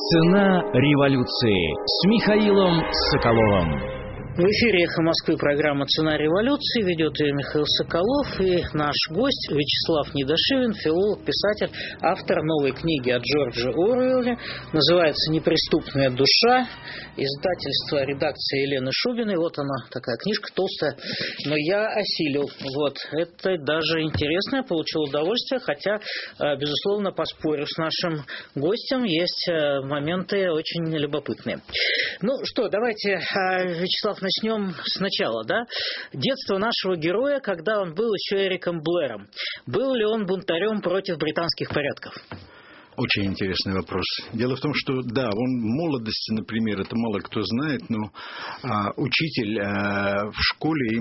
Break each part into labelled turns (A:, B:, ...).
A: Цена революции с Михаилом Соколовым.
B: В эфире «Эхо Москвы» программа «Цена революции». Ведет ее Михаил Соколов. И наш гость Вячеслав Недошивин, филолог, писатель, автор новой книги о Джорджа Оруэлле. Называется «Неприступная душа». Издательство, редакция Елены Шубиной. Вот она, такая книжка толстая. Но я осилил. Вот. Это даже интересно. Я получил удовольствие. Хотя, безусловно, поспорю с нашим гостем. Есть моменты очень любопытные. Ну что, давайте, Вячеслав, начнем сначала, да? Детство нашего героя, когда он был еще Эриком Блэром. Был ли он бунтарем против британских порядков?
C: Очень интересный вопрос. Дело в том, что, да, он в молодости, например, это мало кто знает, но учитель в школе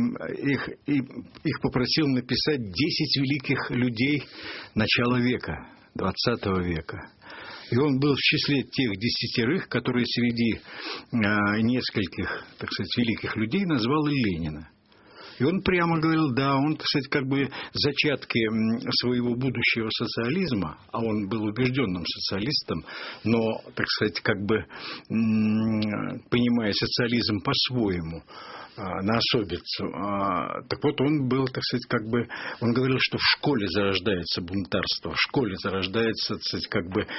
C: их попросил написать 10 великих людей начала века, 20 века. И он был в числе тех 10, которые среди нескольких, так сказать, великих людей назвал и Ленина. И он прямо говорил, да, он, так сказать, как бы зачатки своего будущего социализма, а он был убежденным социалистом, но, так сказать, как бы понимая социализм по-своему, на особицу. Так вот, он был, так сказать, как бы, он говорил, что в школе зарождается бунтарство, в школе зарождается, так сказать, как бы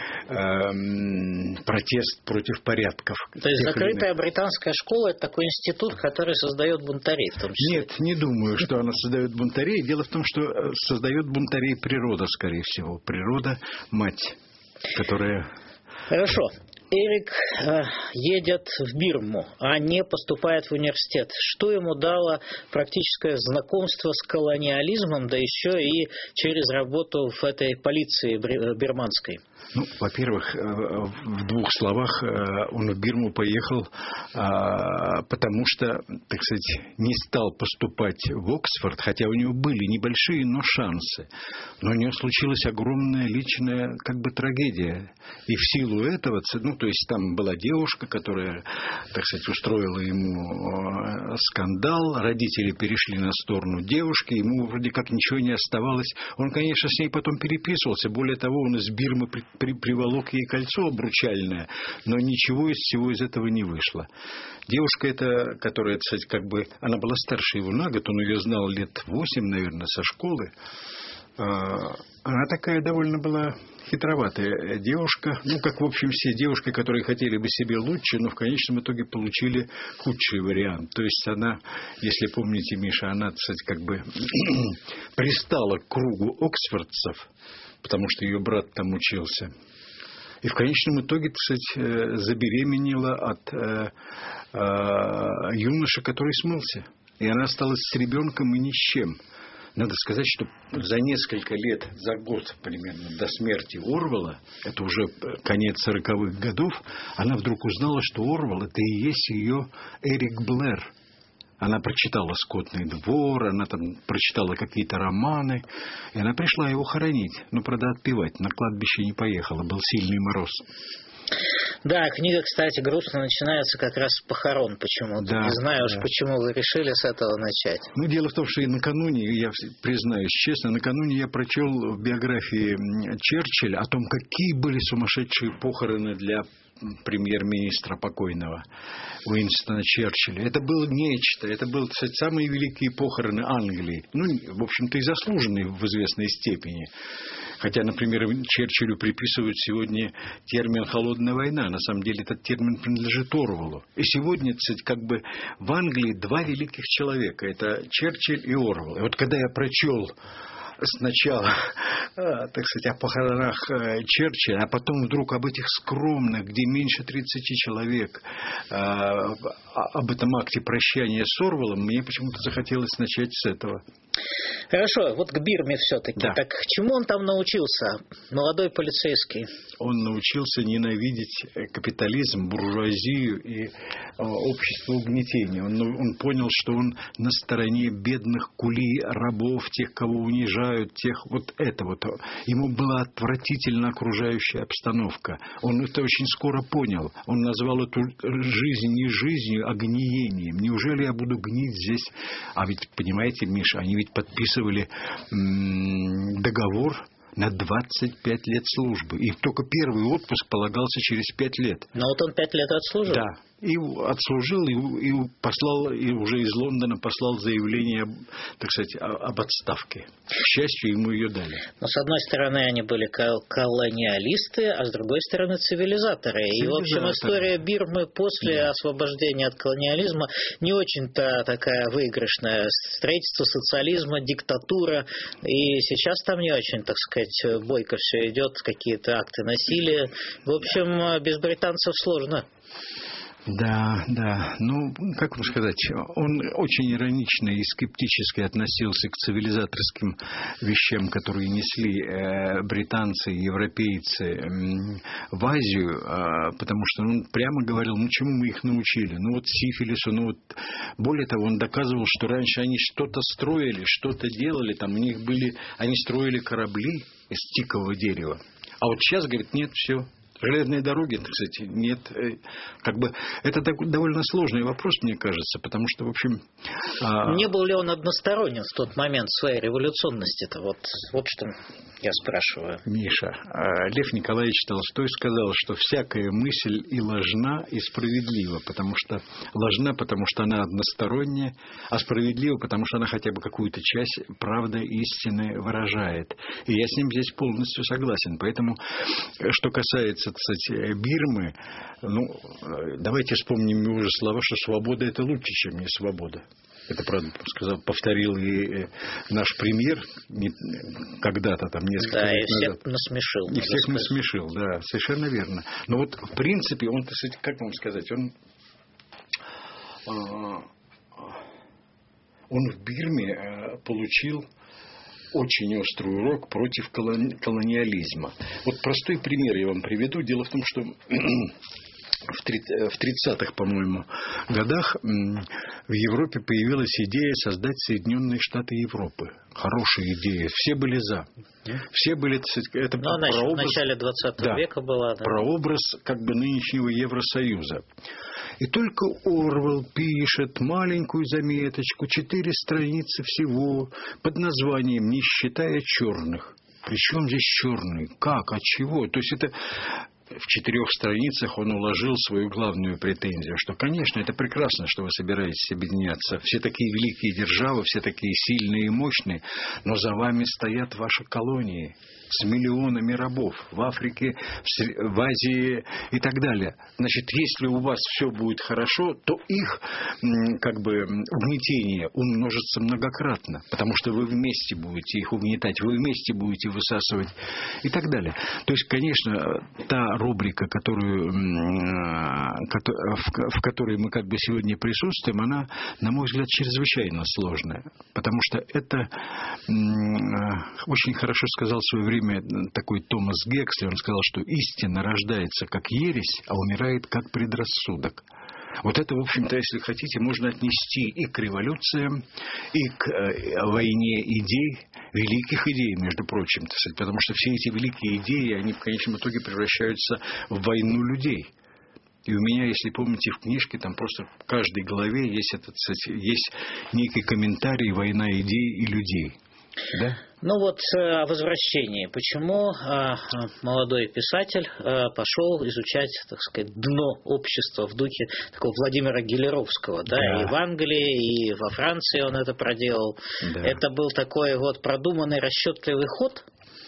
C: протест против порядков.
B: То есть закрытая британская школа – это такой институт, который создает бунтарей в том числе?
C: Нет, не думаю, что она создает бунтарей. Дело в том, что создает бунтарей природа, скорее всего. Природа – мать, которая...
B: Хорошо. Эрик едет в Бирму, а не поступает в университет. Что ему дало практическое знакомство с колониализмом, да еще и через работу в этой полиции бирманской?
C: Ну, во-первых, в двух словах, он в Бирму поехал, потому что, так сказать, не стал поступать в Оксфорд, хотя у него были небольшие, но шансы. Но у него случилась огромная личная, как бы, трагедия. И в силу этого, ну, то есть там была девушка, которая, так сказать, устроила ему скандал, родители перешли на сторону девушки, ему вроде как ничего не оставалось. Он, конечно, с ней потом переписывался, более того, он из Бирмы приволок ей кольцо обручальное, но ничего из всего из этого не вышло. Девушка эта, которая, кстати, как бы, она была старше его на год, он ее знал лет 8, наверное, со школы. Она такая довольно была хитроватая девушка, ну, как, в общем, все девушки, которые хотели бы себе лучше, но в конечном итоге получили худший вариант. То есть она, если помните, Миша, она, кстати, как бы пристала к кругу оксфордцев, потому что ее брат там учился. И в конечном итоге, так сказать, забеременела от юноши, который смылся. И она осталась с ребенком и ни с чем. Надо сказать, что за несколько лет, за год примерно до смерти Орвелла, это уже конец 40-х годов, она вдруг узнала, что Орвелл — это и есть ее Эрик Блэр. Она прочитала «Скотный двор», она там прочитала какие-то романы, и она пришла его хоронить. Ну, правда, отпевать. На кладбище не поехала, был сильный мороз.
B: Да, книга, кстати, грустно начинается как раз с похорон почему-то. Да, не знаю уж, почему вы решили с этого начать.
C: Ну, дело в том, что и накануне, я признаюсь честно, накануне я прочел в биографии Черчилля о том, какие были сумасшедшие похороны для премьер-министра покойного Уинстона Черчилля. Это было нечто. Это были, кстати, самые великие похороны Англии. Ну, в общем-то, и заслуженные в известной степени. Хотя, например, Черчиллю приписывают сегодня термин «холодная война». На самом деле, этот термин принадлежит Орвеллу. И сегодня, кстати, как бы в Англии два великих человека. Это Черчилль и Орвелл. И вот когда я прочел сначала, так сказать, о похоронах Черчилля, а потом вдруг об этих скромных, где меньше 30 человек, об этом акте прощания с Орвеллом, мне почему-то захотелось начать с этого.
B: Хорошо, вот к Бирме все-таки. Да. Так чему он там научился, молодой полицейский?
C: Он научился ненавидеть капитализм, буржуазию и общество угнетения. Он понял, что он на стороне бедных кули, рабов, тех, кого унижают, тех вот это вот. Ему была отвратительна окружающая обстановка. Он это очень скоро понял. Он назвал эту жизнь не жизнью, а гниением. Неужели я буду гнить здесь? А ведь, понимаете, Миша, они ведь подписывали договор на 25 лет службы. И только первый отпуск полагался через 5 лет.
B: Но вот он 5 лет отслужил.
C: Да. И отслужил, и послал, и уже из Лондона послал заявление, так сказать, об отставке. К счастью, ему ее дали.
B: Но с одной стороны, они были колониалисты, а с другой стороны, цивилизаторы. И, в общем, история Бирмы после освобождения от колониализма не очень-то такая выигрышная. Строительство социализма, диктатура. И сейчас там не очень, так сказать, бойко все идет, какие-то акты насилия. В общем, без британцев сложно.
C: Да, да. Ну, как вам сказать, он очень иронично и скептически относился к цивилизаторским вещам, которые несли британцы и европейцы в Азию, потому что он прямо говорил, ну, чему мы их научили? Ну, вот сифилису, ну, вот. Более того, он доказывал, что раньше они что-то строили, что-то делали, там у них были, они строили корабли из тикового дерева. А вот сейчас, говорит, нет, все. Железные дороги, так сказать, нет. Как бы это довольно сложный вопрос, мне кажется, потому что, в общем...
B: Не был ли он односторонен в тот момент своей революционности-то? Вот что я спрашиваю.
C: Миша, Лев Николаевич Толстой сказал, что всякая мысль и ложна, и справедлива, потому что ложна, потому что она односторонняя, а справедлива, потому что она хотя бы какую-то часть правды, истины выражает. И я с ним здесь полностью согласен. Поэтому, что касается, кстати, Бирмы, ну, давайте вспомним его же слова, что свобода – это лучше, чем не свобода. Это, правда, повторил и наш премьер когда-то, там, несколько лет назад.
B: Да, и всех насмешил.
C: И всех насмешил, да, совершенно верно. Но вот, в принципе, он, так сказать, как вам сказать, он в Бирме получил очень острый урок против колониализма. Вот простой пример я вам приведу. Дело в том, что в 30-х, по-моему, годах в Европе появилась идея создать Соединенные Штаты Европы. Хорошая идея. Все были за. Все были... Это
B: в начале 20 века была. Да.
C: Прообраз как бы нынешнего Евросоюза. И только Орвелл пишет маленькую заметочку, 4 страницы всего, под названием «Не считая черных». Причем здесь черные? Как? От чего? То есть это... В 4 страницах он уложил свою главную претензию, что, конечно, это прекрасно, что вы собираетесь объединяться. Все такие великие державы, все такие сильные и мощные, но за вами стоят ваши колонии с миллионами рабов в Африке, в Азии и так далее. Значит, если у вас все будет хорошо, то их как бы угнетение умножится многократно, потому что вы вместе будете их угнетать, вы вместе будете высасывать и так далее. То есть, конечно, та рубрика, в которой мы как бы сегодня присутствуем, она, на мой взгляд, чрезвычайно сложная, потому что это очень хорошо сказал в свое время такой Томас Гексли. Он сказал, что истина рождается как ересь, а умирает как предрассудок. Вот это, в общем-то, если хотите, можно отнести и к революциям, и к войне идей, великих идей, между прочим, потому что все эти великие идеи, они в конечном итоге превращаются в войну людей. И у меня, если помните, в книжке там просто в каждой главе есть есть некий комментарий «Война идей и людей». Да?
B: Ну вот о возвращении. Почему молодой писатель пошел изучать, так сказать, дно общества в духе такого Владимира Гелеровского, да, и в Англии, и во Франции он это проделал. Да. Это был такой вот продуманный, расчетливый ход?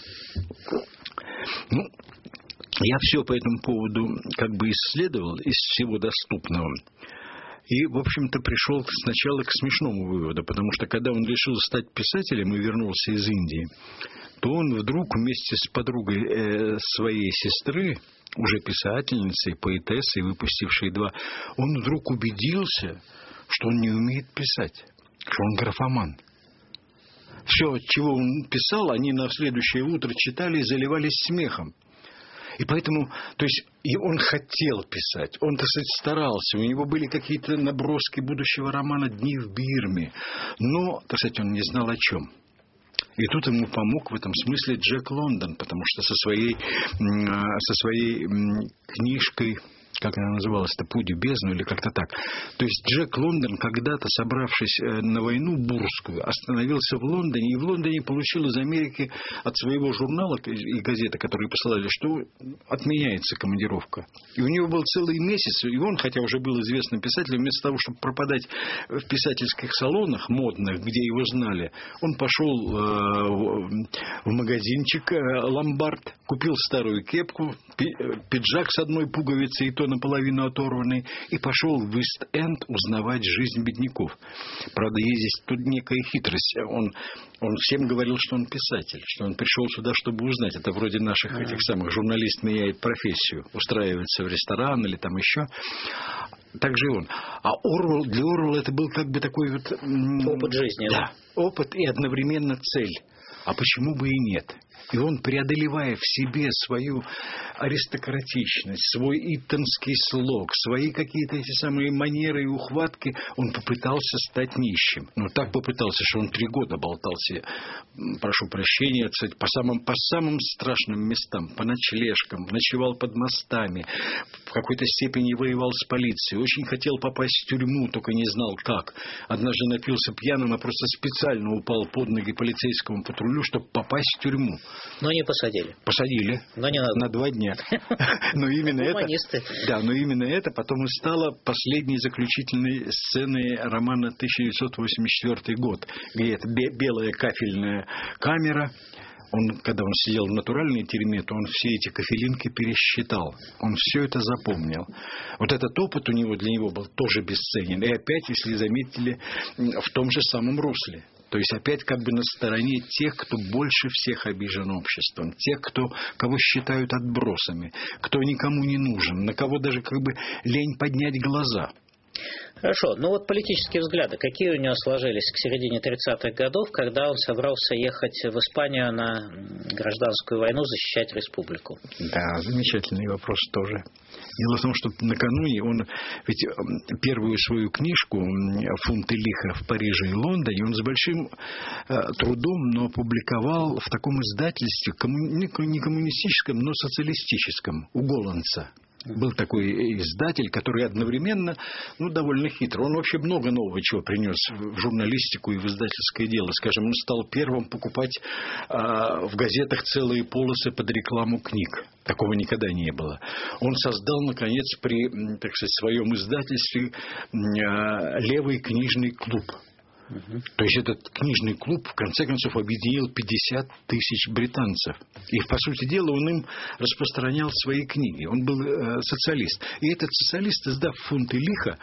C: Ну, я все по этому поводу как бы исследовал из всего доступного. И, в общем-то, пришел сначала к смешному выводу, потому что, когда он решил стать писателем и вернулся из Индии, то он вдруг вместе с подругой своей сестры, уже писательницей, поэтессой, выпустившей 2, он вдруг убедился, что он не умеет писать, что он графоман. Все, чего он писал, они на следующее утро читали и заливались смехом. И поэтому, то есть, и он хотел писать, он, так сказать, старался, у него были какие-то наброски будущего романа «Дни в Бирме», но, так сказать, он не знал о чем. И тут ему помог в этом смысле Джек Лондон, потому что со своей книжкой как она называлась-то, «Путь в бездну» или как-то так. То есть Джек Лондон, когда-то, собравшись на войну бурскую, остановился в Лондоне, и в Лондоне получил из Америки от своего журнала и газеты, которые посылали, что отменяется командировка. И у него был целый месяц, и он, хотя уже был известным писателем, вместо того, чтобы пропадать в писательских салонах модных, где его знали, он пошел в магазинчик «Ломбард», купил старую кепку, пиджак с одной пуговицей, и то наполовину оторванный, и пошел в Ист-Энд узнавать жизнь бедняков. Правда, есть здесь тут некая хитрость. Он всем говорил, что он писатель, что он пришел сюда, чтобы узнать. Это вроде наших этих самых журналист меняет профессию, устраивается в ресторан или там еще. Так же и он. А Оруэлл, для Оруэлла это был как бы такой вот...
B: Опыт жизни.
C: Да, опыт и одновременно цель. А почему бы и нет? И он, преодолевая в себе свою аристократичность, свой иттонский слог, свои какие-то эти самые манеры и ухватки, он попытался стать нищим. Но так попытался, что он 3 года болтался, прошу прощения, по самым страшным местам, по ночлежкам, ночевал под мостами, в какой-то степени воевал с полицией, очень хотел попасть в тюрьму, только не знал как. Однажды напился пьяным, а просто специально упал под ноги полицейскому патрулю, чтобы попасть в тюрьму.
B: Но не посадили.
C: Посадили.
B: Но не надо.
C: На 2 дня. Но именно
B: Гуманисты.
C: но именно это потом и стало последней заключительной сценой романа 1984 год, где это белая кафельная камера. Когда он сидел в натуральной тюрьме, то он все эти кафелинки пересчитал. Он все это запомнил. Вот этот опыт у него, для него был тоже бесценен. И опять, если заметили, в том же самом русле. То есть опять как бы на стороне тех, кто больше всех обижен обществом, тех, кого считают отбросами, кто никому не нужен, на кого даже как бы лень поднять глаза.
B: Хорошо. Ну вот политические взгляды, какие у него сложились к середине 30-х годов, когда он собрался ехать в Испанию на гражданскую войну защищать республику?
C: Да, замечательный вопрос тоже. Дело в том, что накануне он, ведь первую свою книжку «Фунты лиха» в Париже и Лондоне он с большим трудом, но опубликовал в таком издательстве, не коммунистическом, но социалистическом, у Голландца. Был такой издатель, который одновременно, довольно хитро. Он вообще много нового чего принес в журналистику и в издательское дело. Скажем, он стал первым покупать в газетах целые полосы под рекламу книг. Такого никогда не было. Он создал, наконец, при, своем издательстве левый книжный клуб. То есть этот книжный клуб, в конце концов, объединил 50 тысяч британцев. И, по сути дела, он им распространял свои книги. Он был социалист. И этот социалист, издав «Фунты лиха»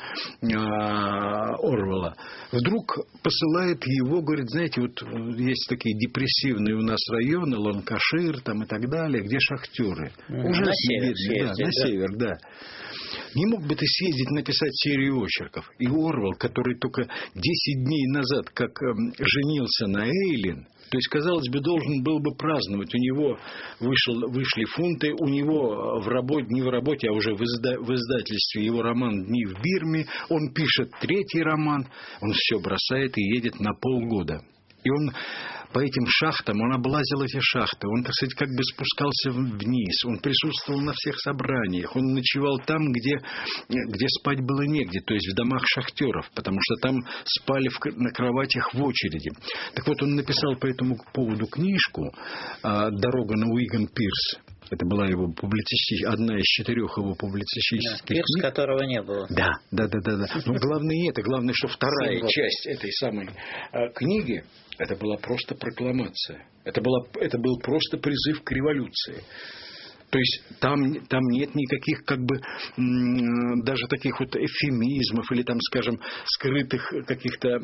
C: Оруэлла, вдруг посылает его, говорит, знаете, вот есть такие депрессивные у нас районы, Ланкашир там и так далее, где шахтеры.
B: На север.
C: На север, да. Не мог бы ты съездить написать серию очерков? И Оруэлл, который только 10 дней назад, как женился на Эйлин, то есть, казалось бы, должен был бы праздновать. У него вышли «Фунты», у него не в работе, а уже в издательстве его роман «Дни в Бирме». Он пишет 3-й роман, он все бросает и едет на полгода. И он по этим шахтам, он облазил эти шахты, он, так сказать, как бы спускался вниз, он присутствовал на всех собраниях, он ночевал там, где спать было негде, то есть в домах шахтеров, потому что там спали на кроватях в очереди. Так вот, он написал по этому поводу книжку «Дорога на Уиган-Пирс». Это была его одна из 4 его публицистических книг.
B: Пирс, которого не было.
C: Да. Но главное не это. Главное, что вторая часть этой самой книги, это была просто прокламация. Это был просто призыв к революции. То есть там нет никаких как бы даже таких вот эвфемизмов или там, скажем, скрытых каких-то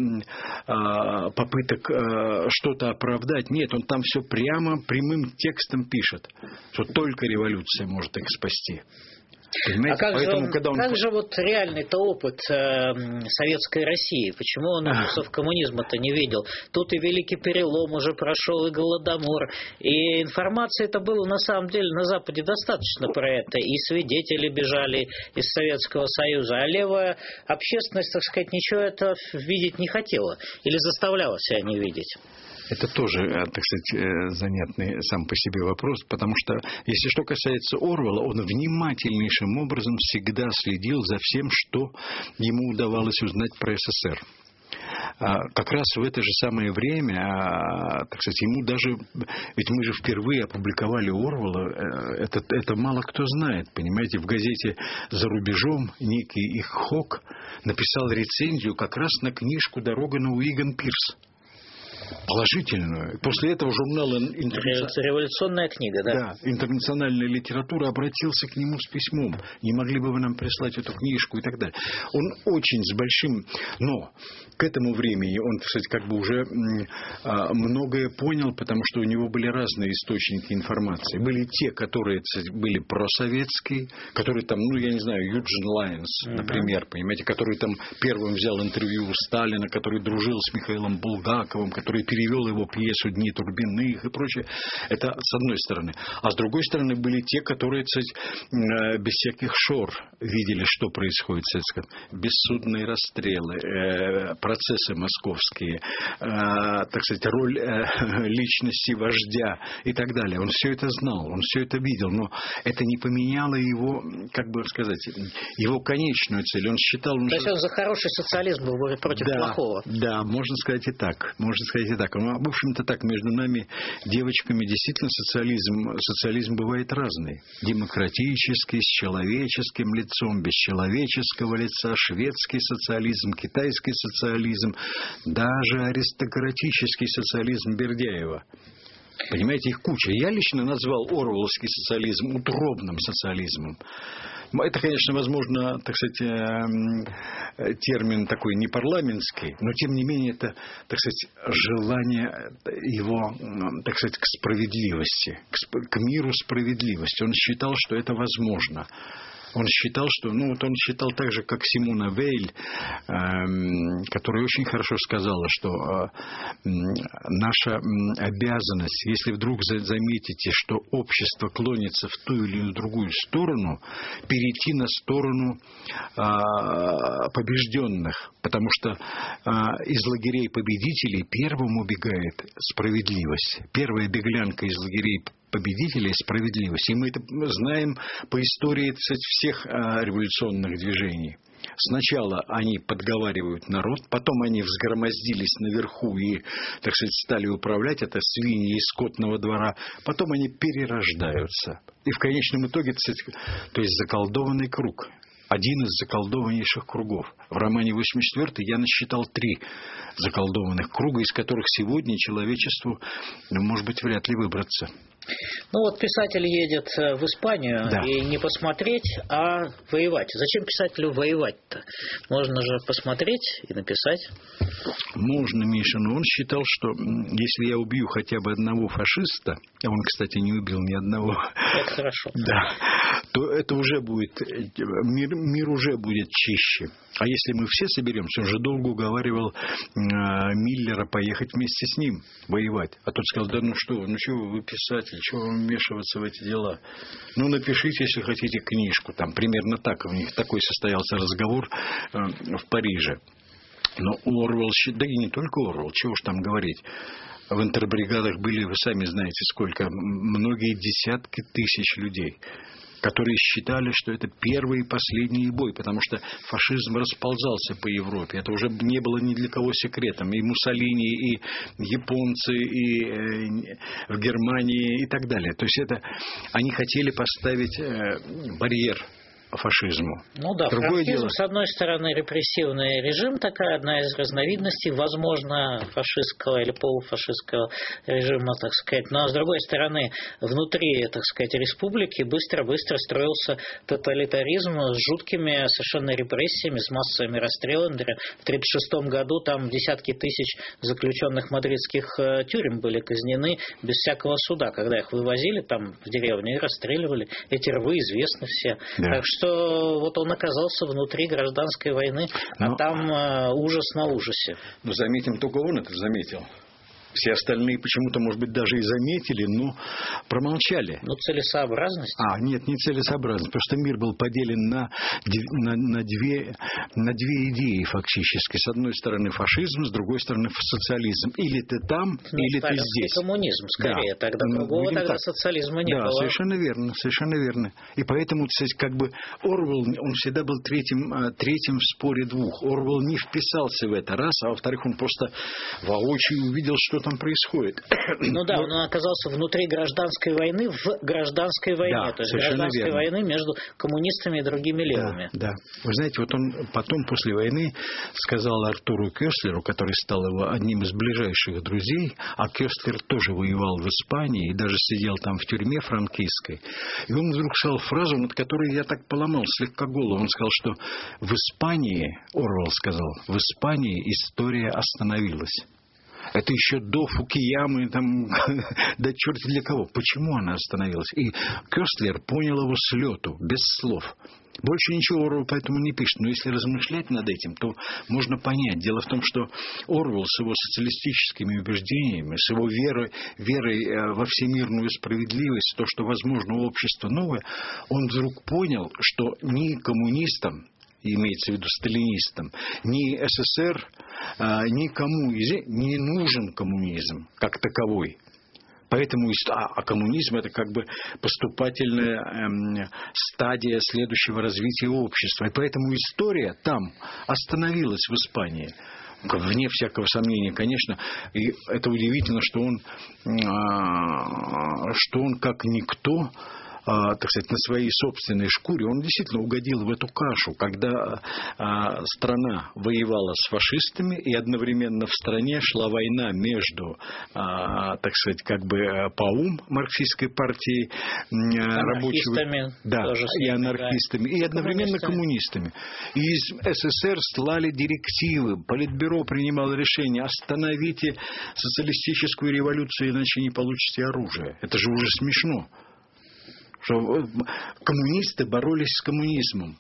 C: попыток что-то оправдать. Нет, он там все прямо прямым текстом пишет, что только революция может их спасти.
B: А как же вот реальный-то опыт советской России? Почему он ужасов коммунизма-то не видел? Тут и Великий Перелом уже прошел, и Голодомор. И информации-то было на самом деле на Западе достаточно про это. И свидетели бежали из Советского Союза. А левая общественность, так сказать, ничего этого видеть не хотела. Или заставляла себя не видеть.
C: Это тоже, так сказать, занятный сам по себе вопрос, потому что, если что касается Оруэлла, он внимательнейшим образом всегда следил за всем, что ему удавалось узнать про СССР. Как раз в это же самое время, так сказать, ему даже... Ведь мы же впервые опубликовали Оруэлла, это мало кто знает, понимаете, в газете «За рубежом» некий Хок написал рецензию как раз на книжку «Дорога на Уиган-Пирс». Положительную. После этого журнал
B: «Революционная книга», да?
C: Да, «Интернациональная литература» обратился к нему с письмом. Не могли бы вы нам прислать эту книжку и так далее. Он очень с большим... Но к этому времени он, кстати, как бы уже многое понял, потому что у него были разные источники информации. Были те, которые, кстати, были просоветские, которые там, я не знаю, Юджин Лайнс, например, понимаете, который там первым взял интервью у Сталина, который дружил с Михаилом Булгаковым, который перевел его пьесу «Дни Турбиных» и прочее. Это с одной стороны. А с другой стороны были те, которые, кстати, без всяких шор видели, что происходит. Кстати, бессудные расстрелы, процессы московские, так сказать, роль личности вождя и так далее. Он все это знал, он все это видел, но это не поменяло его, как бы сказать, его конечную цель. Он считал...
B: То есть он за хороший социализм был против плохого.
C: Да, можно сказать и так. Можно сказать и так. Ну, в общем-то так, между нами, девочками, действительно социализм бывает разный. Демократический, с человеческим лицом, без человеческого лица, шведский социализм, китайский социализм, даже аристократический социализм Бердяева. Понимаете, их куча. Я лично назвал оруэлловский социализм утробным социализмом. Это, конечно, возможно, так сказать, термин такой не парламентский, но, тем не менее, это, так сказать, желание его, так сказать, к справедливости, к миру справедливости. Он считал, что это возможно. Он считал, что... он считал так же, как Симона Вейль, которая очень хорошо сказала, что наша обязанность, если вдруг заметите, что общество клонится в ту или другую сторону, перейти на сторону побежденных, потому что из лагерей победителей первым убегает справедливость. Первая беглянка из лагерей победителей — справедливость. И мы это знаем по истории, кстати, всех революционных движений. Сначала они подговаривают народ, потом они взгромоздились наверху и, так сказать, стали управлять, это свиньи из скотного двора, потом они перерождаются. И в конечном итоге, то есть заколдованный круг. Один из заколдованнейших кругов. В романе 84 я насчитал 3 заколдованных круга, из которых сегодня человечеству, может быть, вряд ли выбраться.
B: Писатель едет в Испанию, да. И не посмотреть, а воевать. Зачем писателю воевать-то? Можно же посмотреть и написать.
C: Можно, Миша, но он считал, что если я убью хотя бы одного фашиста, а он, кстати, не убил ни одного.
B: Это хорошо.
C: Да. То это уже будет, мир уже будет чище. А если мы все соберемся, он же долго уговаривал Миллера поехать вместе с ним воевать. А тот сказал: да чего вы писатель, чего вам вмешиваться в эти дела? Напишите, если хотите, книжку. Там примерно так у них такой состоялся разговор в Париже. Но Оруэлл, да и не только Оруэлл, чего уж там говорить. В интербригадах были, вы сами знаете, сколько, многие десятки тысяч людей, которые считали, что это первый и последний бой, потому что фашизм расползался по Европе. Это уже не было ни для кого секретом. И Муссолини, и японцы, и в Германии, и так далее. То есть они хотели поставить барьер фашизму.
B: Франкизм, с одной стороны, репрессивный режим, такая одна из разновидностей, возможно, фашистского или полуфашистского режима, так сказать. Но, с другой стороны, внутри, так сказать, республики быстро-быстро строился тоталитаризм с жуткими совершенно репрессиями, с массовыми расстрелами. В 1936 году там десятки тысяч заключенных мадридских тюрем были казнены без всякого суда. Когда их вывозили там в деревню и расстреливали. Эти рвы известны все. Да. Так что он оказался внутри гражданской войны, а там ужас на ужасе.
C: Заметим, только он это заметил. Все остальные почему-то, может быть, даже и заметили, но промолчали.
B: Ну, целесообразность?
C: Нет, не целесообразность. Просто мир был поделен на две идеи фактически. С одной стороны фашизм, с другой стороны социализм. Или ты там, или ты здесь.
B: Коммунизм, скорее. Да. Тогда другого тогда социализма не было.
C: Да, совершенно верно. И поэтому, кстати, как бы Орвелл, он всегда был третьим в споре двух. Орвелл не вписался в это, раз, а во-вторых, он просто воочию увидел, что там происходит.
B: Ну да, он оказался внутри гражданской войны в гражданской войне.
C: Да,
B: то есть гражданской войны между коммунистами и другими левыми.
C: Да. Вы знаете, вот он потом, после войны, сказал Артуру Кёстлеру, который стал его одним из ближайших друзей, а Кёстлер тоже воевал в Испании и даже сидел там в тюрьме франкистской. И он вдруг сказал фразу, над которой я так поломал слегка голову. Он сказал, что в Испании, Орвелл сказал, в Испании история остановилась. Это еще до Фукуямы, там, да черт для кого. Почему она остановилась? И Кёстлер понял его с лету, без слов. Больше ничего Орвелл поэтому не пишет. Но если размышлять над этим, то можно понять. Дело в том, что Орвелл с его социалистическими убеждениями, с его верой во всемирную справедливость, то, что возможно общество новое, он вдруг понял, что ни коммунистам, имеется в виду сталинистам, ни СССР, никому не нужен коммунизм как таковой. Поэтому коммунизм – это как бы поступательная стадия следующего развития общества. И поэтому история там остановилась в Испании. Вне всякого сомнения, конечно. И это удивительно, что он как никто, так сказать, на своей собственной шкуре, он действительно угодил в эту кашу, когда страна воевала с фашистами, и одновременно в стране шла война между, так сказать, как бы ПАУМ, марксистской партией рабочего, и анархистами, и одновременно коммунистами. И из СССР слали директивы, Политбюро принимало решение: остановите социалистическую революцию, иначе не получите оружие. Это же уже смешно. Что коммунисты боролись с коммунизмом.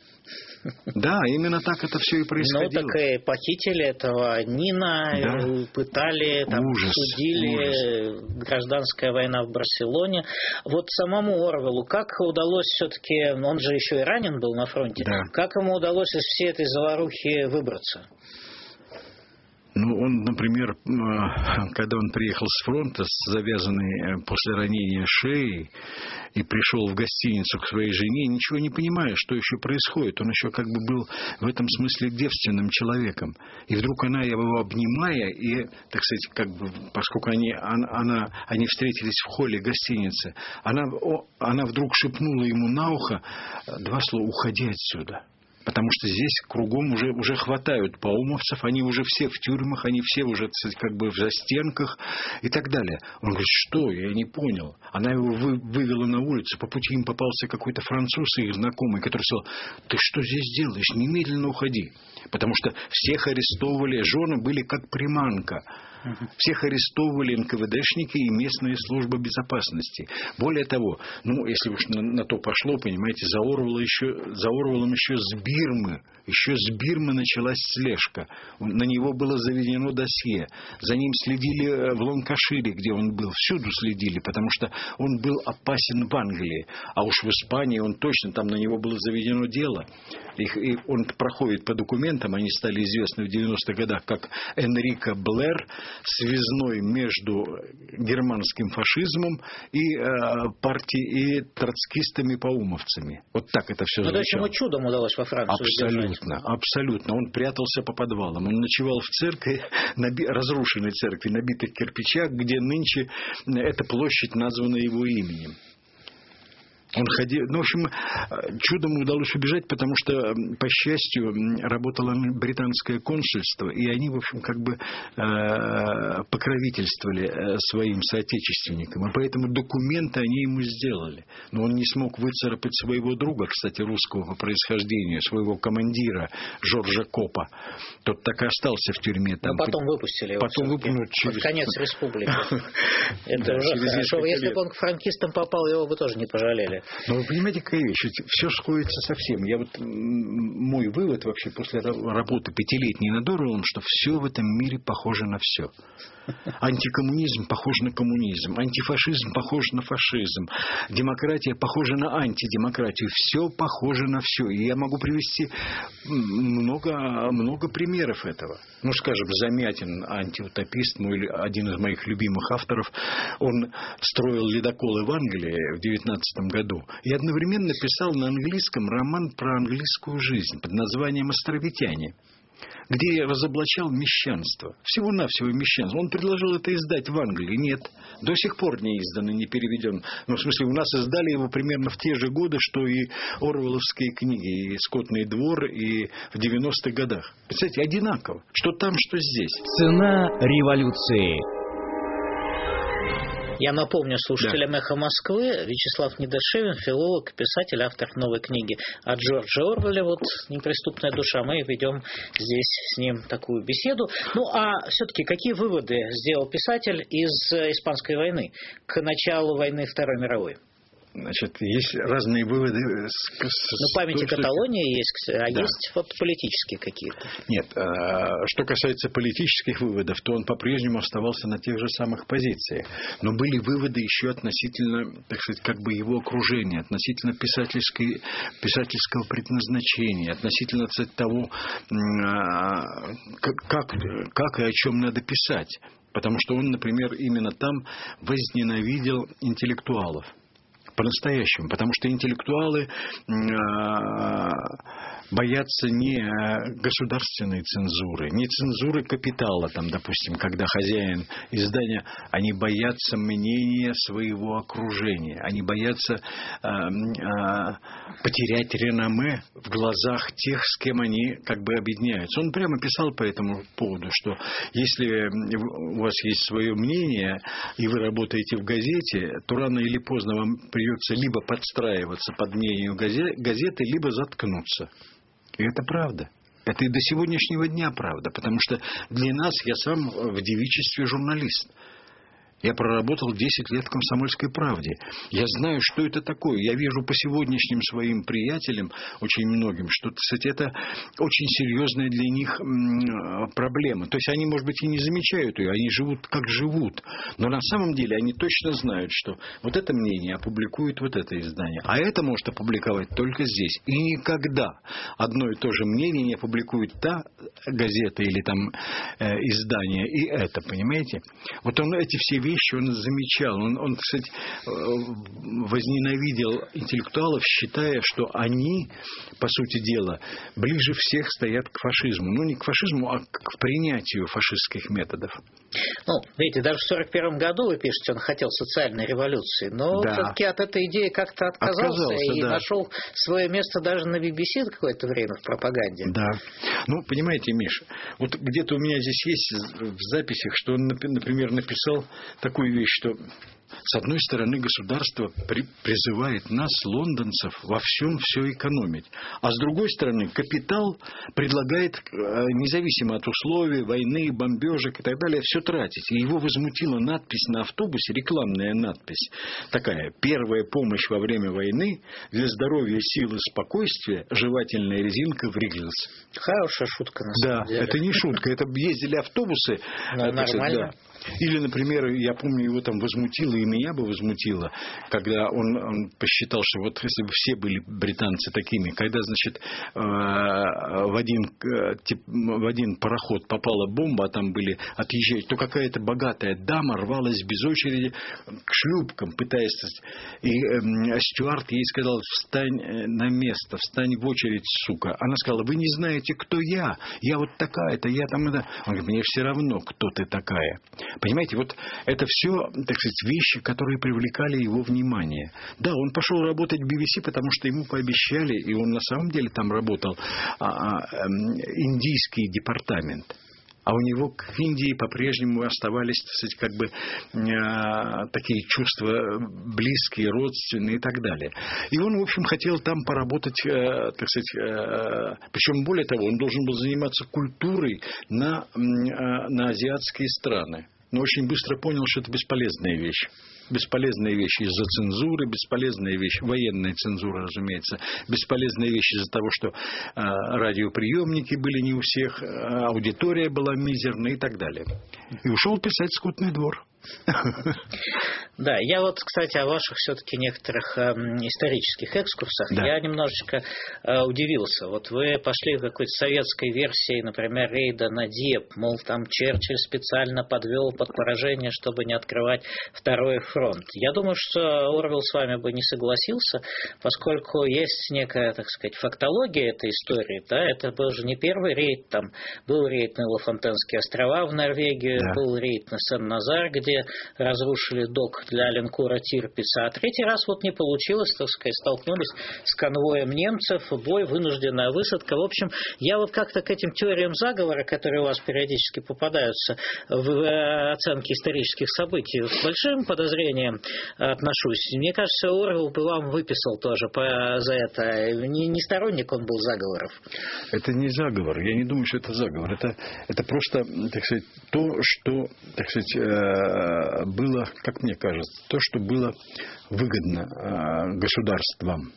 C: Да, именно так это все и происходило.
B: Ну, так и похитили этого Нина, пытали, там, судили, гражданская война в Барселоне. Вот самому Орвеллу как удалось все-таки, он же еще и ранен был на фронте, как ему удалось из всей этой заварухи выбраться?
C: Ну, он, например, когда он приехал с фронта с завязанной после ранения шеей и пришел в гостиницу к своей жене, ничего не понимая, что еще происходит. Он еще как бы был в этом смысле девственным человеком. И вдруг она, его обнимая, и, так сказать, как бы, поскольку они встретились в холле гостиницы, она вдруг шепнула ему на ухо два слова: «Уходи отсюда». Потому что здесь кругом уже хватают паумовцев, они уже все в тюрьмах, они все уже, как бы, в застенках и так далее. Он говорит: что? Я не понял. Она его вывела на улицу, по пути им попался какой-то француз, их знакомый, который сказал: ты что здесь делаешь? Немедленно уходи. Потому что всех арестовывали, жены были как приманка. Всех арестовывали НКВДшники и местные службы безопасности. Более того, если уж на то пошло, понимаете, за Орвеллом еще с Бирмы началась слежка. На него было заведено досье. За ним следили в Ланкашире, где он был. Всюду следили, потому что он был опасен в Англии. А уж в Испании он точно, там на него было заведено дело. И он проходит по документам, они стали известны в 90-х годах как Энрико Блэр, связной между германским фашизмом и партией, и троцкистами-паумовцами. Вот так это все звучало.
B: Это ему чудом удалось во Францию
C: сбежать. Абсолютно. Он прятался по подвалам. Он ночевал в церкви, разрушенной церкви, набитых кирпичах, где нынче эта площадь названа его именем. Он ходил, в общем, чудом удалось убежать, потому что, по счастью, работало британское консульство, и они, в общем, как бы покровительствовали своим соотечественникам, и поэтому документы они ему сделали. Но он не смог выцарапать своего друга, кстати, русского по происхождению, своего командира Жоржа Копа. Тот так и остался в тюрьме. Там.
B: Но потом выпустили его. Под конец республики. Это уже хорошо. Если бы он к франкистам попал, его бы тоже не пожалели. далее.
C: Но вы понимаете, какая вещь? Все сходится совсем. Мой вывод вообще после работы 5-летней над Оруэллом, что все в этом мире похоже на все. Антикоммунизм похож на коммунизм, антифашизм похож на фашизм, демократия похожа на антидемократию. Все похоже на все. И я могу привести много примеров этого. Ну, скажем, Замятин, антиутопист, один из моих любимых авторов, он строил ледоколы в Англии в 19 году и одновременно писал на английском роман про английскую жизнь под названием «Островитяне», где разоблачал мещанство. Всего-навсего мещанство. Он предложил это издать в Англии. Нет, до сих пор не издан и не переведен. Ну, в смысле, у нас издали его примерно в те же годы, что и оруэлловские книги, и «Скотный двор», и в 90-х годах. Представляете, одинаково. Что там, что здесь.
A: Цена революции.
B: Я напомню слушателям «Эхо Москвы», Вячеслав Недошевин, филолог, писатель, автор новой книги о Джордже Оруэлле «Неприступная душа». Мы ведем здесь с ним такую беседу. Ну, а все-таки какие выводы сделал писатель из Испанской войны к началу войны Второй мировой?
C: Значит, есть разные выводы.
B: Памяти Каталонии есть, а да. Есть политические какие-то.
C: Нет, что касается политических выводов, то он по-прежнему оставался на тех же самых позициях. Но были выводы еще относительно, так сказать, как бы его окружения, относительно писательского предназначения, относительно, кстати, того, как и о чем надо писать. Потому что он, например, именно там возненавидел интеллектуалов. По-настоящему. Потому что интеллектуалы боятся не государственной цензуры, не цензуры капитала, там, допустим, когда хозяин издания, они боятся мнения своего окружения, они боятся потерять реноме в глазах тех, с кем они как бы объединяются. Он прямо писал по этому поводу, что если у вас есть свое мнение, и вы работаете в газете, то рано или поздно вам придется либо подстраиваться под мнение газеты, либо заткнуться. И это правда. Это и до сегодняшнего дня правда. Потому что для нас, я сам в девичестве журналист. Я проработал 10 лет в «Комсомольской правде». Я знаю, что это такое. Я вижу по сегодняшним своим приятелям, очень многим, что, кстати, это очень серьезная для них проблема. То есть они, может быть, и не замечают ее, они живут, как живут. Но на самом деле они точно знают, что вот это мнение опубликует вот это издание, а это может опубликовать только здесь. И никогда одно и то же мнение не опубликует та газета или там издание и это, понимаете? Вот он эти все вещи он замечал. Он, кстати, возненавидел интеллектуалов, считая, что они, по сути дела, ближе всех стоят к фашизму. Ну, не к фашизму, а к принятию фашистских методов.
B: Ну, видите, даже в 1941 году, вы пишете, он хотел социальной революции, но да. Все-таки от этой идеи как-то отказался и нашел свое место даже на BBC какое-то время в пропаганде.
C: Да. Ну, понимаете, Миша, вот где-то у меня здесь есть в записях, что он, например, написал такую вещь, что с одной стороны государство призывает нас, лондонцев, во всем все экономить, а с другой стороны капитал предлагает, независимо от условий, войны, бомбежек и так далее, все тратить. И его возмутила надпись на автобусе, рекламная надпись, такая: «Первая помощь во время войны для здоровья, силы, спокойствия, жевательная резинка в Риглс».
B: Хорошая шутка, на самом деле.
C: Да, это не шутка, это ездили автобусы.
B: Нормально.
C: Да. Или, например, я помню, его там возмутило, и меня бы возмутило, когда он посчитал, что вот если бы все были британцы такими, когда, значит, в один пароход попала бомба, а там были отъезжать, то какая-то богатая дама рвалась без очереди к шлюпкам, пытаясь... И стюард ей сказал: «Встань на место, встань в очередь, сука». Она сказала: «Вы не знаете, кто я. Я вот такая-то, я там...» Он говорит: «Мне все равно, кто ты такая». Понимаете, вот это все, так сказать, вещи, которые привлекали его внимание. Да, он пошел работать в BBC, потому что ему пообещали, и он на самом деле там работал, индийский департамент. А у него к Индии по-прежнему оставались, так сказать, как бы такие чувства близкие, родственные и так далее. И он, в общем, хотел там поработать, так сказать, причем более того, он должен был заниматься культурой на азиатские страны. Но очень быстро понял, что это бесполезная вещь. бесполезная вещь из-за цензуры, бесполезная вещь, военная цензура, разумеется, бесполезная вещь из-за того, что радиоприемники были не у всех, аудитория была мизерная и так далее. И ушел писать «Скотный двор».
B: Да, я вот, кстати, о ваших все-таки некоторых исторических экскурсах, да. Я немножечко удивился. Вот вы пошли в какой-то советской версии, например, рейда на Дьепп, мол, там Черчилль специально подвел под поражение, чтобы не открывать второй фронт. Я думаю, что Орвелл с вами бы не согласился, поскольку есть некая, так сказать, фактология этой истории. Да? Это был же не первый рейд, там был рейд на Лофонтенские острова в Норвегию, да. Был рейд на Сен-Назар, где разрушили док для линкора Тирпица. А третий раз вот не получилось, так сказать, столкнулись с конвоем немцев, бой, вынужденная высадка. В общем, я вот как-то к этим теориям заговора, которые у вас периодически попадаются в оценке исторических событий, с большим подозрением отношусь. Мне кажется, Орвелл бы вам выписал тоже за это. Не сторонник он был заговоров.
C: Это не заговор. Я не думаю, что это заговор. Это просто, так сказать, то, что, так сказать, было, как мне кажется, то, что было выгодно государствам.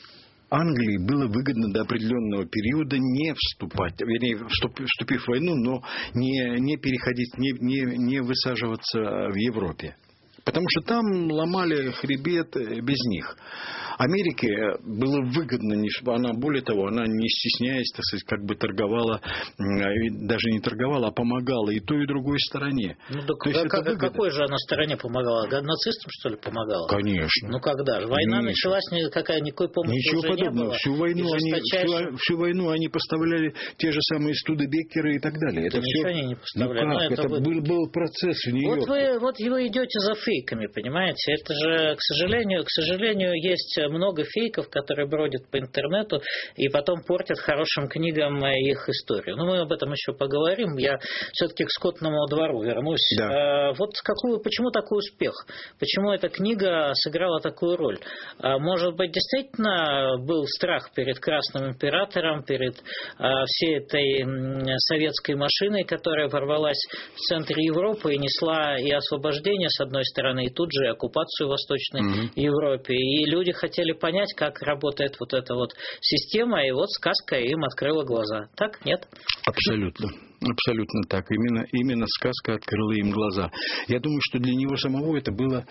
C: Англии было выгодно до определенного периода не вступать, вернее, вступив в войну, но не переходить, не высаживаться в Европе. Потому что там ломали хребет без них. Америке было выгодно, она, более того, она не стесняясь, так сказать, как бы торговала, даже не торговала, а помогала и той, и другой стороне.
B: Ну, так какой же она стороне помогала? Нацистам, что ли, помогала?
C: Конечно.
B: Ну, когда же? Война началась, никакой помощи
C: ничего
B: уже
C: подобного.
B: не было.
C: Всю войну они поставляли те же самые Студебеккеры и так далее.
B: Это ничего они не поставляли.
C: Ну, как? Это был процесс в Нью-Йорке.
B: Вот вы идете за фейками, понимаете? Это же, к сожалению, есть много фейков, которые бродят по интернету и потом портят хорошим книгам их историю. Но мы об этом еще поговорим. Я все-таки к «Скотному двору» вернусь.
C: Да.
B: Вот почему такой успех? Почему эта книга сыграла такую роль? Может быть, действительно был страх перед Красным императором, перед всей этой советской машиной, которая ворвалась в центр Европы и несла и освобождение, с одной стороны, и тут же оккупацию в Восточной Европе. И люди хотели понять, как работает вот эта вот система, и вот сказка им открыла глаза. Так? Нет?
C: Абсолютно. Абсолютно так. Именно сказка открыла им глаза. Я думаю, что для него самого это было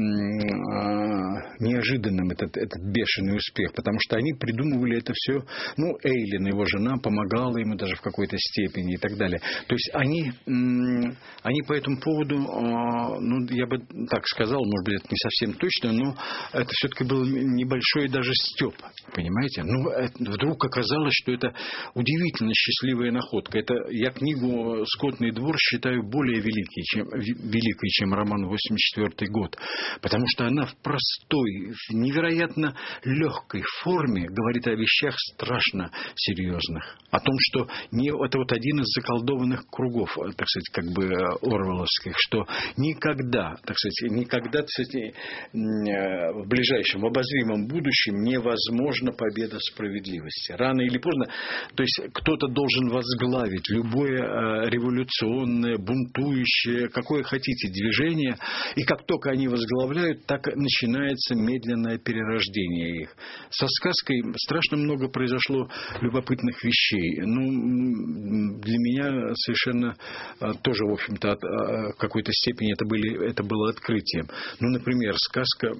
C: неожиданным, этот бешеный успех, потому что они придумывали это все. Ну, Эйлин, его жена, помогала ему даже в какой-то степени и так далее. То есть они по этому поводу, ну, я бы так сказал, может быть, это не совсем точно, но это все-таки был небольшой даже стёб, понимаете? Ну, вдруг оказалось, что это удивительно счастливая находка. Это я книгу «Скотный двор» считаю более великой, чем роман «84 год», потому что она в простой, в невероятно легкой форме говорит о вещах страшно серьезных, о том, что это вот один из заколдованных кругов, так сказать, как бы орвелловских, что никогда, так сказать, в ближайшем, в обозримом будущем невозможна победа справедливости. Рано или поздно, то есть кто-то должен возглавить любое революционное, бунтующее, какое хотите движение, и как только они возглавляют, так начинается медленное перерождение их. Со сказкой страшно много произошло любопытных вещей. Ну, для меня совершенно тоже, в общем-то, в какой-то степени это было открытием. Ну, например, сказка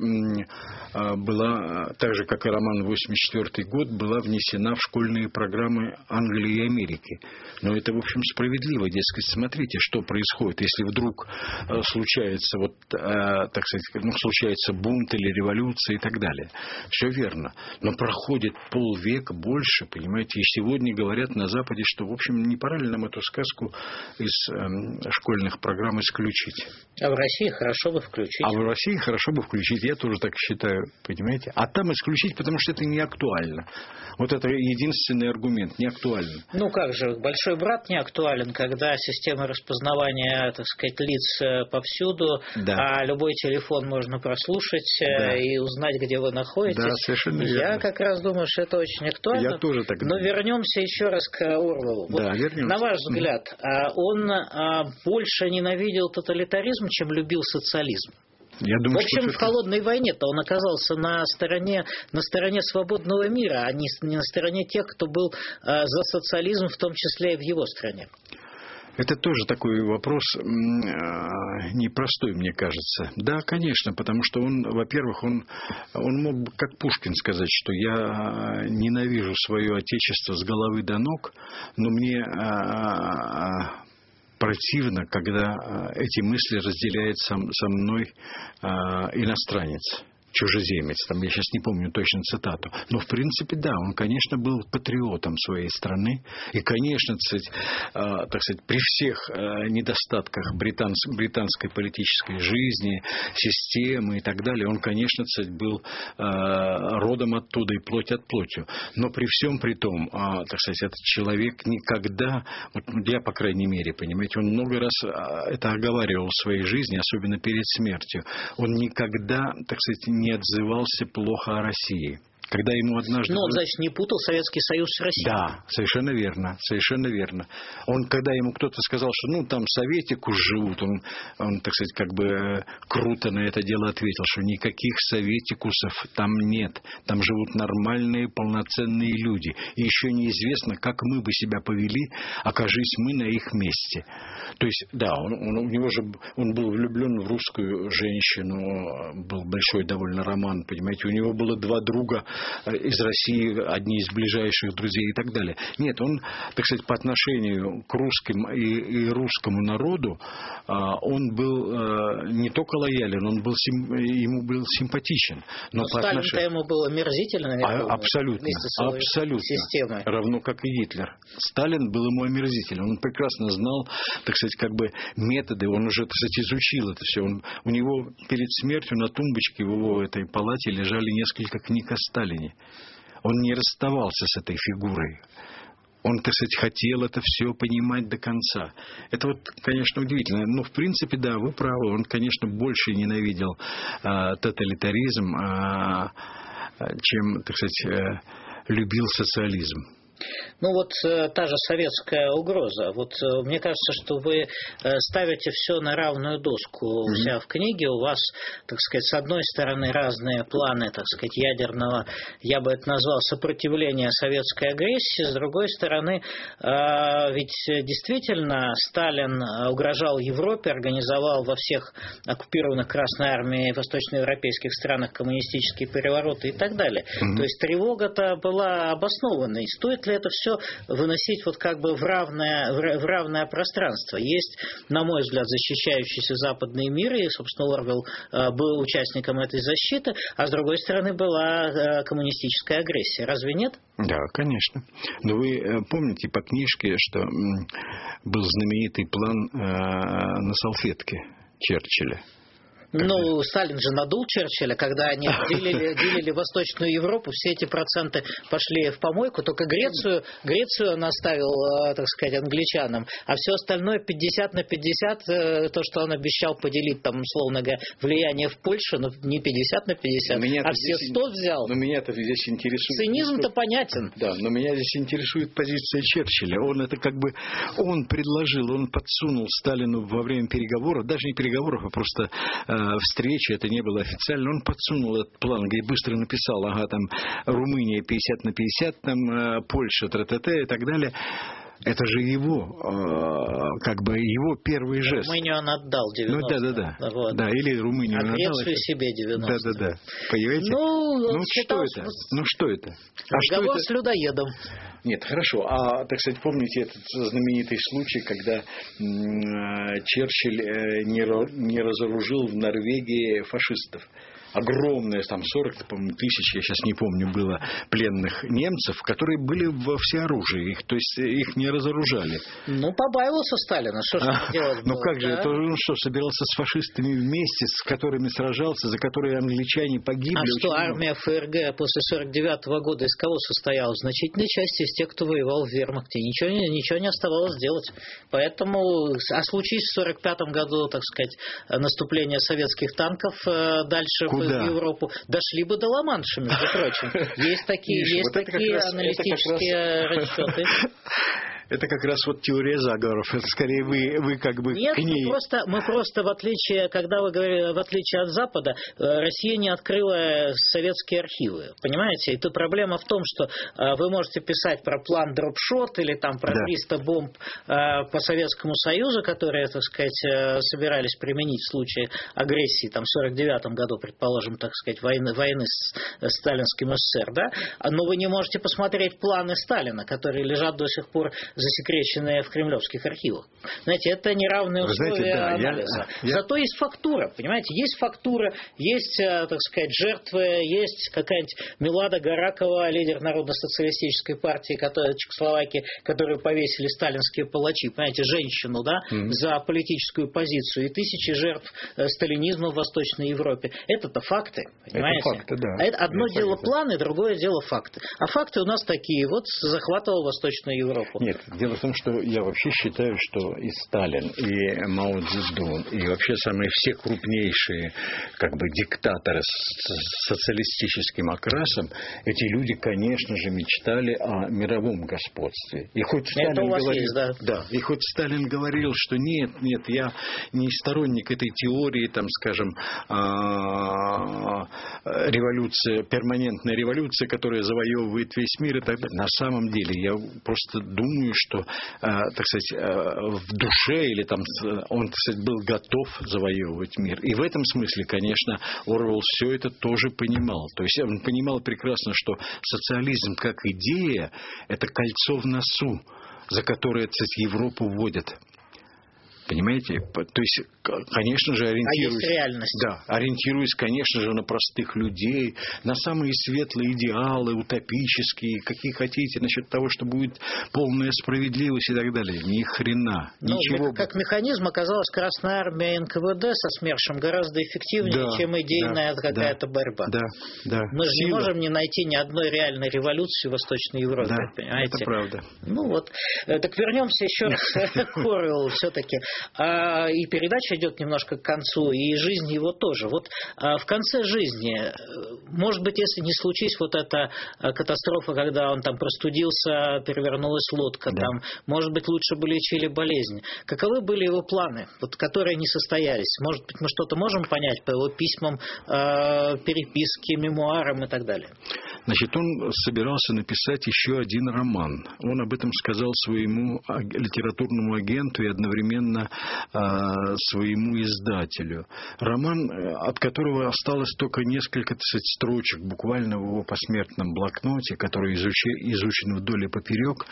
C: была, так же, как и роман «84 год», была внесена в школьные программы Англии и Америки. Но это, в общем, справедливо. Дескать, смотрите, что происходит, если вдруг случается, так сказать, случается бунт или революция и так далее. Все верно. Но проходит полвека, больше, понимаете, и сегодня говорят на Западе, что, в общем, не пора ли нам эту сказку из школьных программ исключить.
B: А в России хорошо бы включить.
C: Я тоже так считаю, понимаете. А там исключить, потому что это не актуально. Вот это единственный аргумент, не актуально.
B: Ну как же, «Большой брат» не актуален, когда система распознавания, так сказать, лиц повсюду, да. А любой телефон можно прослушать, да. И узнать, где вы находитесь.
C: Да, совершенно верно.
B: Я как раз думаю, что это очень актуально.
C: Я тоже так думаю.
B: Но вернемся еще раз к Орвеллу.
C: Да, вернемся.
B: На ваш взгляд, он больше ненавидел тоталитаризм, чем любил социализм?
C: Я думаю,
B: в общем, в холодной войне-то он оказался на стороне свободного мира, а не на стороне тех, кто был за социализм, в том числе и в его стране.
C: Это тоже такой вопрос непростой, мне кажется. Да, конечно, потому что он, во-первых, он мог бы, как Пушкин, сказать, что я ненавижу свое отечество с головы до ног, но мне противно, когда эти мысли разделяет со мной иностранец. Чужеземец, там я сейчас не помню точно цитату, но в принципе да, он, конечно, был патриотом своей страны, и, конечно, так сказать, при всех недостатках британской политической жизни, системы и так далее, он, конечно, был родом оттуда и плоть от плотью, но при всем при том, так сказать, этот человек никогда, вот я, по крайней мере, понимаете, он много раз это оговаривал в своей жизни, особенно перед смертью, он никогда, так сказать, не отзывался плохо о России. Когда ему однажды...
B: Но он, значит, не путал Советский Союз с Россией.
C: Да, совершенно верно, совершенно верно. Он, когда ему кто-то сказал, что там советикус живут, он, так сказать, как бы круто на это дело ответил, что никаких советикусов там нет. Там живут нормальные, полноценные люди. И еще неизвестно, как мы бы себя повели, окажись мы на их месте. То есть, да, он был влюблен в русскую женщину, был большой довольно роман, понимаете, у него было 2 друга из России, одни из ближайших друзей и так далее. Нет, он, так сказать, по отношению к русским и русскому народу, он был не только лоялен, ему был симпатичен.
B: Но Сталин-то ему был омерзителен,
C: абсолютно, абсолютно.
B: Системой.
C: Равно как и Гитлер. Сталин был ему омерзителен. Он прекрасно знал, так сказать, как бы методы, он уже, так сказать, изучил это все. У него перед смертью на тумбочке в его этой палате лежали несколько книг о Сталине. Он не расставался с этой фигурой. Он, так сказать, хотел это все понимать до конца. Это вот, конечно, удивительно. Но, в принципе, да, вы правы. Он, конечно, больше ненавидел тоталитаризм, чем, так сказать, любил социализм.
B: Ну вот та же советская угроза. Вот мне кажется, что вы ставите все на равную доску у себя в книге. У вас, так сказать, с одной стороны разные планы, так сказать, ядерного, я бы это назвал, сопротивления советской агрессии. С другой стороны, ведь действительно Сталин угрожал Европе, организовал во всех оккупированных Красной Армией восточноевропейских странах коммунистические перевороты и так далее. То есть тревога-то была обоснованной. Стоит ли это все выносить вот как бы в равное пространство? Есть, на мой взгляд, защищающийся западный мир, и, собственно, Орвелл был участником этой защиты, а с другой стороны была коммунистическая агрессия. Разве нет?
C: Да, конечно. Но вы помните по книжке, что был знаменитый план на салфетке Черчилля?
B: Ну, Сталин же надул Черчилля, когда они делили Восточную Европу, все эти проценты пошли в помойку, только Грецию он оставил, так сказать, англичанам, а все остальное 50 на 50, то, что он обещал поделить, там, условно говоря, влияние в Польше, но не 50 на 50, а все 100 взял.
C: Но меня-то здесь интересует...
B: Цинизм-то понятен.
C: Да, но меня здесь интересует позиция Черчилля. Он это как бы, он предложил, он подсунул Сталину во время переговоров, даже не переговоров, а просто встречи, это не было официально, он подсунул этот план, где быстро написал, там Румыния 50 на 50, там Польша, тра-та-та и так далее. Это же его, как бы его первый жест.
B: Румынию он отдал 90.
C: Ну да. Вот. Да, или Румынию он отдал.
B: Грецию себе 90.
C: Да. Понимаете? Что это?
B: Разговор с людоедом.
C: Нет, хорошо. Так сказать, помните этот знаменитый случай, когда Черчилль не разоружил в Норвегии фашистов? Огромное, там 40, по-моему, тысяч, я сейчас не помню, было пленных немцев, которые были во всеоружии, то есть их не разоружали.
B: Ну, побаивался Сталина, что же делать было?
C: Ну как же, это он что, собирался с фашистами вместе, с которыми сражался, за которые англичане погибли?
B: А что, армия ФРГ после 49-го года из кого состояла? В значительной части из тех, кто воевал в вермахте. Ничего не оставалось делать. Поэтому, случись в 45-м году, так сказать, наступление советских танков дальше в Европу, дошли бы до Ла-Манша, между прочим. Есть такие аналитические расчеты.
C: Это как раз вот теория заговоров. Это скорее вы как бы
B: Нет,
C: к ней...
B: мы просто, в отличие от Запада, Россия не открыла советские архивы. Понимаете? И тут проблема в том, что вы можете писать про план Дропшот или там про 300 бомб по Советскому Союзу, которые, так сказать, собирались применить в случае агрессии там, в 1949 году, предположим, так сказать, войны с сталинским СССР, да? Но вы не можете посмотреть планы Сталина, которые лежат до сих пор засекреченные в кремлевских архивах. Знаете, это неравные условия анализа. Зато есть фактура, понимаете? Есть фактура, есть, так сказать, жертвы, есть какая-нибудь Милада Гаракова, лидер Народно-социалистической партии Чехословакии, которую повесили сталинские палачи, понимаете, женщину, да, за политическую позицию, и тысячи жертв сталинизма в Восточной Европе. Это-то факты, понимаете?
C: Это факты, да.
B: Одно дело планы, другое дело факты. А факты у нас такие. Вот захватывал Восточную Европу.
C: Нет, дело в том, что я вообще считаю, что и Сталин, и Мао Цзэдун, и вообще самые все крупнейшие как бы диктаторы с социалистическим окрасом, эти люди, конечно же, мечтали о мировом господстве. И хоть Сталин говорил, и хоть Сталин говорил, что нет, я не сторонник этой теории, там, скажем, революция, перманентная революция, которая завоевывает весь мир, и так далее. На самом деле, я просто думаю, что, так сказать, в душе или там он, так сказать, был готов завоевывать мир. И в этом смысле, конечно, Оруэлл все это тоже понимал. То есть он понимал прекрасно, что социализм как идея – это кольцо в носу, за которое, так сказать, Европу вводят. Понимаете? То есть, конечно же, ориентируясь, конечно же, на простых людей, на самые светлые идеалы, утопические, какие хотите, насчет того, что будет полная справедливость и так далее. Ни хрена. Ничего.
B: Как механизм оказалась Красная Армия и НКВД со СМЕРШем гораздо эффективнее, чем идейная какая-то борьба. Мы же не можем не найти ни одной реальной революции в Восточной Европе. Понимаете?
C: Это правда.
B: Ну вот. Так вернемся еще раз к Оруэллу все-таки. И передача идет немножко к концу, и жизнь его тоже. Вот в конце жизни, может быть, если не случись вот эта катастрофа, когда он там простудился, перевернулась лодка, там, может быть, лучше бы лечили болезнь. Каковы были его планы, вот, которые не состоялись? Может быть, мы что-то можем понять по его письмам, переписке, мемуарам и так далее?
C: Значит, он собирался написать еще один роман. Он об этом сказал своему литературному агенту и одновременно своему издателю. Роман, от которого осталось только несколько, так сказать, строчек, буквально в его посмертном блокноте, который изучен вдоль и поперек.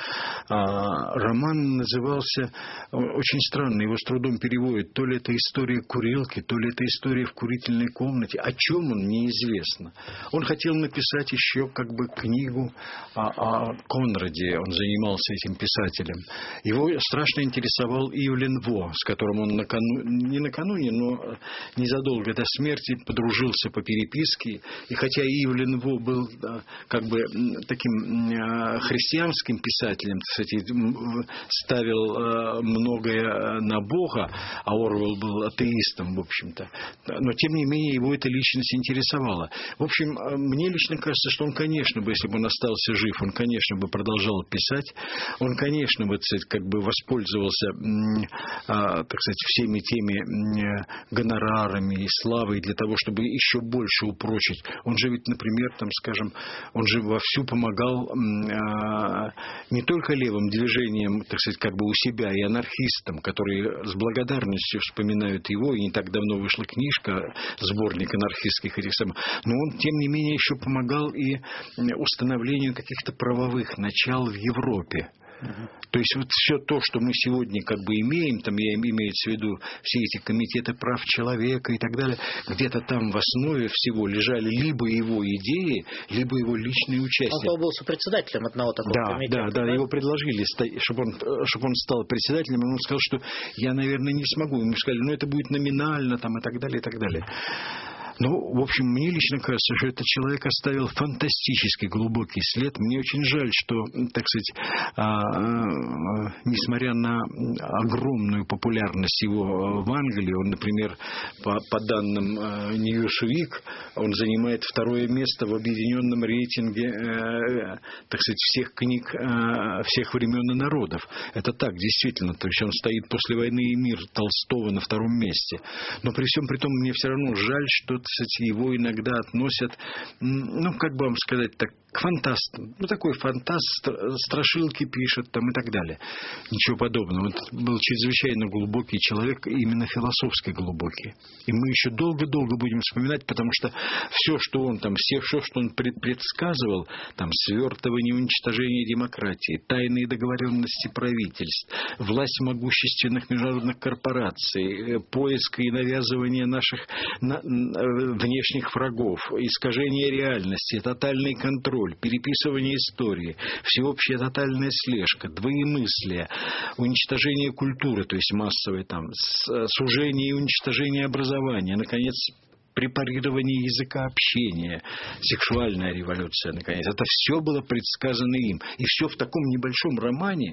C: Роман назывался, очень странно, его с трудом переводят, то ли это история курилки, то ли это история в курительной комнате. О чем он, неизвестно. Он хотел написать еще как бы книгу о Конраде, он занимался этим писателем. Его страшно интересовал Ивлен Во, с которым он не накануне, но незадолго до смерти подружился по переписке. И хотя Ивлен Во был как бы таким христианским писателем, кстати, ставил многое на Бога, а Оруэлл был атеистом, в общем-то, но тем не менее его эта личность интересовала. В общем, мне лично кажется, что он, конечно бы, если бы он остался жив, он, конечно бы, продолжал писать, он, конечно бы, как бы воспользовался, так сказать, всеми теми гонорарами и славой для того, чтобы еще больше упрочить. Он же ведь, например, там, скажем, он же вовсю помогал не только левым движениям, так сказать, как бы у себя, и анархистам, которые с благодарностью вспоминают его, и не так давно вышла книжка, сборник анархистских этих самых, но он, тем не менее, еще помогал и установлению каких-то правовых начал в Европе. То есть вот все то, что мы сегодня как бы имеем, там я имею в виду все эти комитеты прав человека и так далее, где-то там в основе всего лежали либо его идеи, либо его личные участия.
B: Он был сопредседателем одного такого комитета.
C: Да, его предложили, чтобы он стал председателем, и он сказал, что я, наверное, не смогу. Ему сказали, это будет номинально там, и так далее, и так далее. Ну, в общем, мне лично кажется, что этот человек оставил фантастически глубокий след. Мне очень жаль, что, так сказать, несмотря на огромную популярность его в Англии, он, например, по данным Newsweek, он занимает 2-е место в объединенном рейтинге, так сказать, всех книг всех времен и народов. Это так, действительно. То есть он стоит после «Войны и мир» Толстого на 2-м месте. Но при всем при том, мне все равно жаль, что, кстати, его иногда относят, ну, как бы вам сказать, так, к фантастам. Ну, такой фантаст, страшилки пишет там и так далее. Ничего подобного. Он был чрезвычайно глубокий человек, именно философски глубокий. И мы еще долго-долго будем вспоминать, потому что все, что он там, все, что он предсказывал, там, свертывание, уничтожение демократии, тайные договоренности правительств, власть могущественных международных корпораций, поиск и навязывание наших внешних врагов, искажение реальности, тотальный контроль, переписывание истории, всеобщая тотальная слежка, двоемыслие, уничтожение культуры, то есть массовое там, сужение и уничтожение образования, наконец, препарирование языка общения, сексуальная революция, наконец. Это все было предсказано им. И все в таком небольшом романе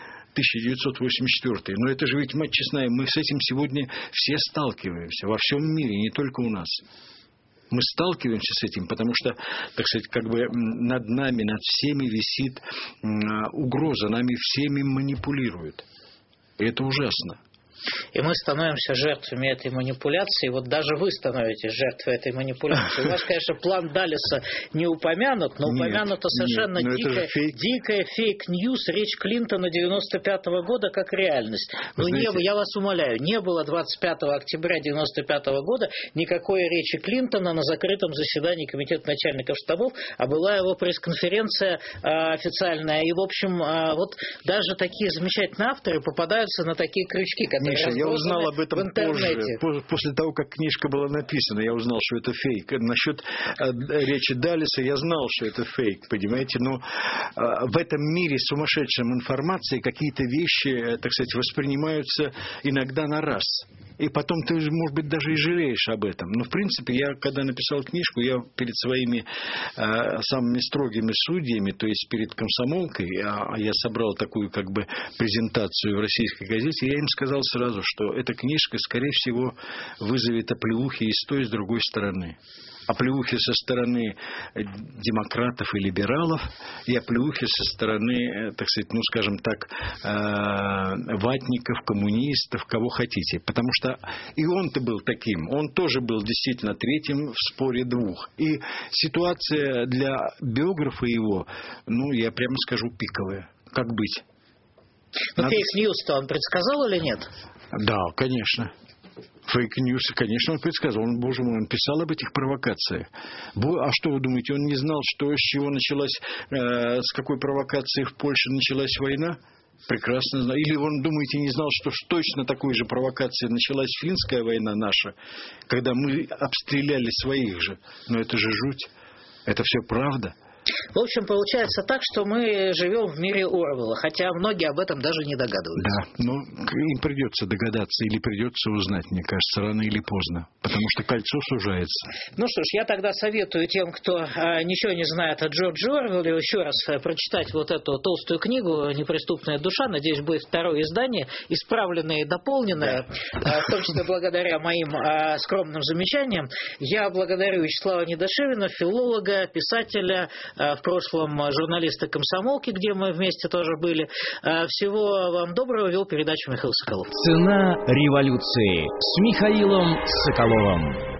C: 1984. Но это же ведь, мать честная, мы с этим сегодня все сталкиваемся во всем мире, не только у нас. Мы сталкиваемся с этим, потому что, так сказать, как бы над нами, над всеми висит угроза, нами всеми манипулируют. И это ужасно.
B: И мы становимся жертвами этой манипуляции. Вот даже вы становитесь жертвой этой манипуляции. У вас, конечно, план Даллеса не упомянут, но упомянуто совершенно дикая фейк-ньюс, речь Клинтона 95-го года как реальность. Но я вас умоляю, не было 25 октября 95 года никакой речи Клинтона на закрытом заседании Комитета начальников штабов, а была его пресс-конференция официальная. И, в общем, вот даже такие замечательные авторы попадаются на такие крючки, которые
C: Миша, я узнал об этом позже, после того, как книжка была написана, я узнал, что это фейк. Насчет речи Даллеса я знал, что это фейк, понимаете, но в этом мире сумасшедшем информации какие-то вещи, так сказать, воспринимаются иногда на раз. И потом ты, может быть, даже и жалеешь об этом. Но, в принципе, я, когда написал книжку, я перед своими самыми строгими судьями, то есть перед комсомолкой, я собрал такую, как бы, презентацию в российской газете, я им сказал сразу, что эта книжка, скорее всего, вызовет оплеухи и с той, и с другой стороны. Оплеухи со стороны демократов и либералов, и оплеухи со стороны, так сказать, ну, скажем так, ватников, коммунистов, кого хотите. Потому что и он-то был таким. Он тоже был действительно третьим в споре двух. И ситуация для биографа его, ну, я прямо скажу, пиковая. Как быть?
B: Но фейк-ньюс-то он предсказал или нет?
C: Да, конечно. Фейк-ньюс, конечно, он предсказал. Он, боже мой, он писал об этих провокациях. А что вы думаете, он не знал, что с чего началась, с какой провокации в Польше началась война? Прекрасно знал. Или он, думаете, не знал, что точно такой же провокацией началась финская война наша, когда мы обстреляли своих же? Но это же жуть. Это все правда.
B: В общем, получается так, что мы живем в мире Орвелла, хотя многие об этом даже не догадываются.
C: Да, но им придется догадаться или придется узнать, мне кажется, рано или поздно, потому что кольцо сужается.
B: Ну что ж, я тогда советую тем, кто ничего не знает о Джордже Орвелле, еще раз прочитать вот эту толстую книгу «Неприступная душа». Надеюсь, будет второе издание, исправленное и дополненное, да. В том числе благодаря моим скромным замечаниям. Я благодарю Вячеслава Недошевина, филолога, писателя, в прошлом журналиста «Комсомолки», где мы вместе тоже были. Всего вам доброго. Вел передачу Михаил Соколов.
A: «Цена революции» с Михаилом Соколовым.